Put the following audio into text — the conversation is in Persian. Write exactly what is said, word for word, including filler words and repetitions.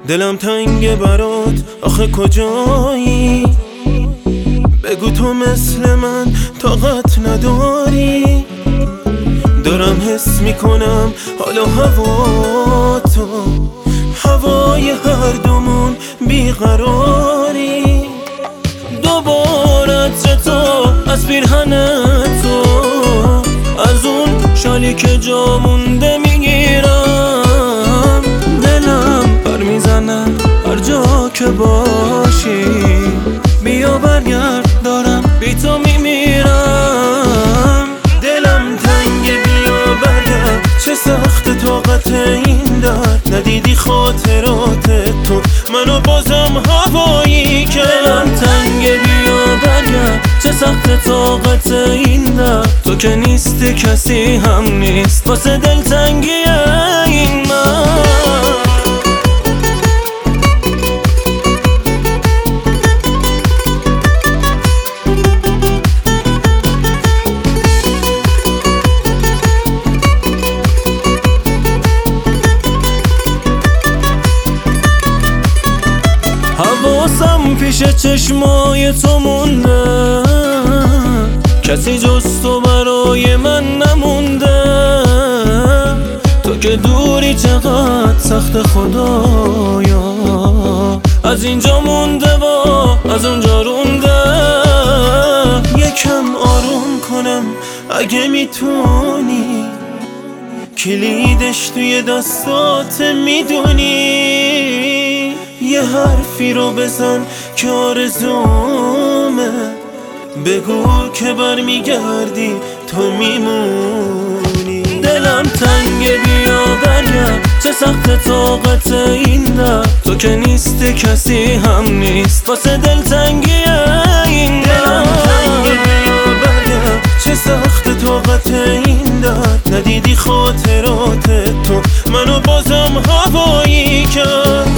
دلم تنگه برات، آخه کجایی؟ بگو تو مثل من طاقت نداری. دارم حس میکنم حالا هوا تو، هوای هر دومون بیقراری. دوباره عطر تو از پیرهن تو، از اون شالی که جا مونده میگیرم. دلم پر میزنه هر جا که باشی، بیا برگرد دارم بی تو میمیرم. دلم تنگه بیا برگرد، چه سخت طاقت این درد. ندیدی خاطرات تو منو بازم هوایی که. دلم تنگه بیا برگرد، چه سخت طاقت این درد. تو که نیستی کسی هم نیست واسه دل تنگی این من. حواسم پیش چشمای تو مونده، کسی جز تو برای من نمونده. تو که دوری چقدر سخت خدایا، از اینجا مونده و از اونجا رونده. یکم آروم کنم اگه میتونی، کلیدش توی دستات میدونی. یه حرفی رو بزن که آرزومه، بگو که برمیگردی تو میمونی. دلم تنگه بیا برگرد، چه سخت طاقت این درد. تو که نیستی کسی هم نیست واسه دل تنگی این درد. دلم تنگه بیا برگرد، چه سخت طاقت این درد. ندیدی خاطرات تو منو بازم هوایی کرد.